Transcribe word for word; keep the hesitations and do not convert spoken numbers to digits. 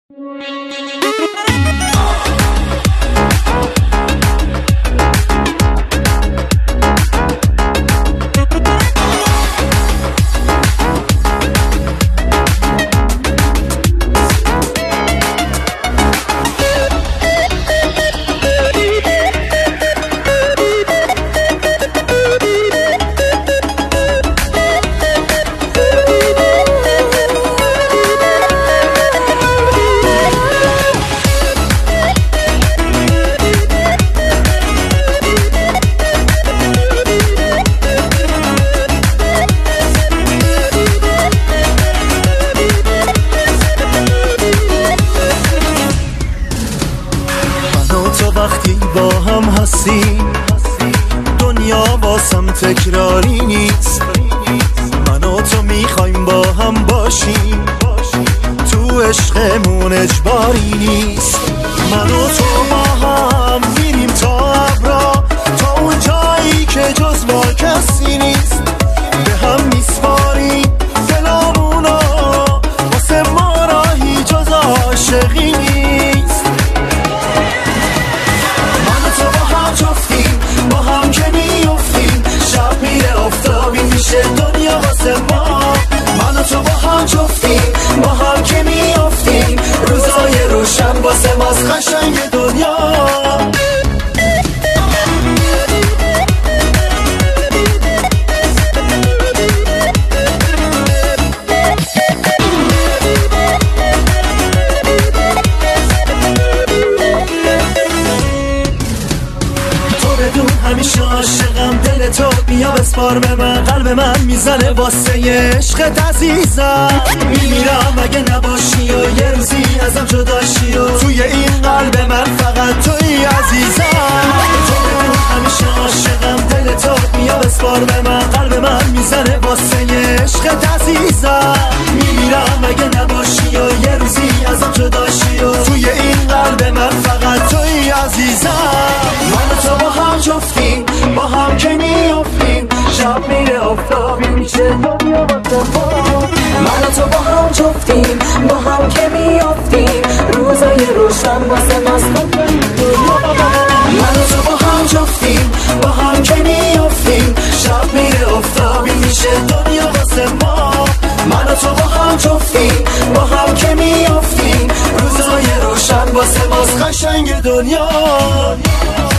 وقتی با هم هستی دنیا واسم تکراری نیست. من و تو میخوایم با هم باشیم، تو عشقمون اجباری نیست. من و تو با هم میریم تا ابرا، تا اون جایی که جز ما کسی نیست. به هم میسپاریم دلامونو، واسه ما راهی جز عاشقی نیست. با هم که میافتیم شب میره آفتابی میشه دنیا واسه ما. من و تو با هم جفتیم، با هم که میافتیم روزای روشن واسه ماست قشنگ دنیا. همیشه عاشقم دل تو، بیا بسپار به من قلب من میزنه واسه عشقت عزیزم. میمیرم اگه نباشی و یه روزی ازم جداشی و توی این قلب من فقط توی عزیزم. تو همیشه عاشقم دل تو، بیا بسپار به من قلب من میزنه واسه عشقت عزیزم. میمیرم اگه نباشی و یه روزی ازم جداشی و توی این قلب من فقط توی عزیزم. من و تو با هم جفتیم، با هم که میافتیم شب میره آفتابی میشه دنیا واسه ما. من و تو با هم جفتیم، با هم که میافتیم روزای روشن واسه ماست. من و تو با هم جفتیم، با هم که میافتیم شب میره آفتابی میشه دنیا واسه ما. من و تو با هم جفتیم، با هم که میافتیم روزای روشن واسه ماست قشنگ دنیا.